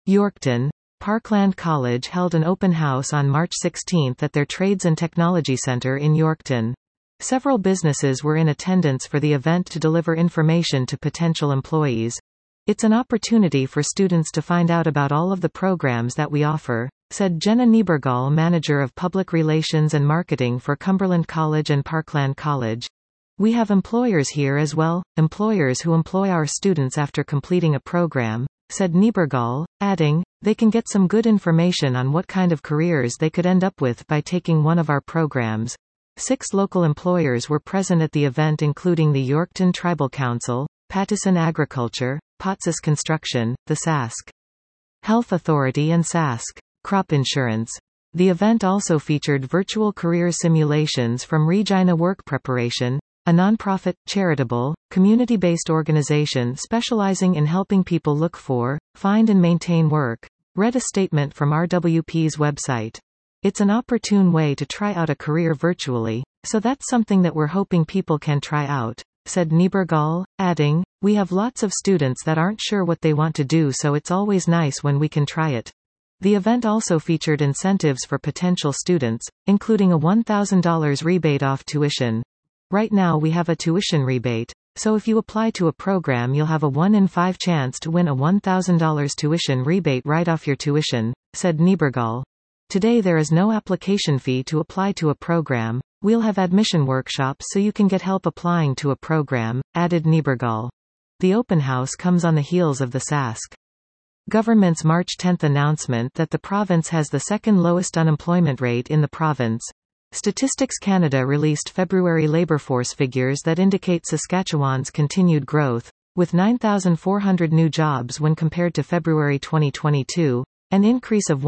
Yorkton. Parkland College held an open house on March 16 at their Trades and Technology Center in Yorkton. Several businesses were in attendance for the event to deliver information to potential employees. It's an opportunity for students to find out about all of the programs that we offer, said Jenna Niebergall, Manager of Public Relations and Marketing for Cumberland College and Parkland College. We have employers here as well, employers who employ our students after completing a program, said Niebergall, adding, they can get some good information on what kind of careers they could end up with by taking one of our programs. 6 local employers were present at the event, including the Yorkton Tribal Council, Pattison Agriculture, Potsis Construction, the Sask Health Authority and Sask Crop Insurance. The event also featured virtual career simulations from Regina Work Preparation, a nonprofit, charitable, community-based organization specializing in helping people look for, find and maintain work, read a statement from RWP's website. It's an opportune way to try out a career virtually, so that's something that we're hoping people can try out, said Niebergall, adding, we have lots of students that aren't sure what they want to do, so it's always nice when we can try it. The event also featured incentives for potential students, including a $1,000 rebate off tuition. Right now we have a tuition rebate, so if you apply to a program you'll have a 1 in 5 chance to win a $1,000 tuition rebate right off your tuition, said Niebergall. Today there is no application fee to apply to a program. We'll have admission workshops so you can get help applying to a program, added Niebergall. The open house comes on the heels of the Sask government's March 10 announcement that the province has the second lowest unemployment rate in the province. Statistics Canada released February labour force figures that indicate Saskatchewan's continued growth, with 9,400 new jobs when compared to February 2022, an increase of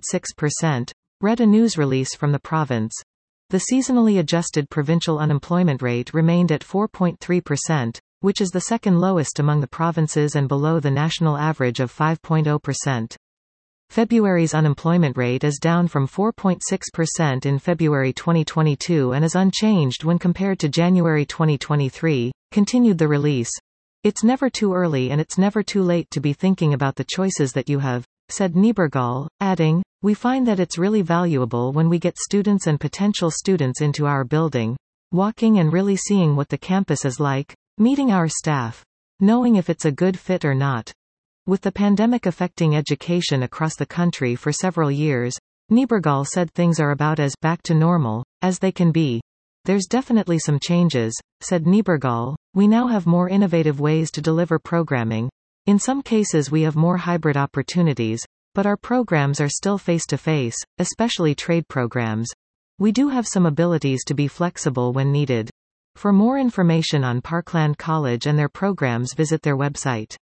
1.6%, read a news release from the province. The seasonally adjusted provincial unemployment rate remained at 4.3%, which is the second lowest among the provinces and below the national average of 5.0%. February's unemployment rate is down from 4.6% in February 2022 and is unchanged when compared to January 2023, continued the release. It's never too early and it's never too late to be thinking about the choices that you have, said Niebergall, adding, we find that it's really valuable when we get students and potential students into our building, walking and really seeing what the campus is like, meeting our staff, knowing if it's a good fit or not. With the pandemic affecting education across the country for several years, Niebergall said things are about as back to normal as they can be. There's definitely some changes, said Niebergall. We now have more innovative ways to deliver programming. In some cases we have more hybrid opportunities, but our programs are still face-to-face, especially trade programs. We do have some abilities to be flexible when needed. For more information on Parkland College and their programs, visit their website.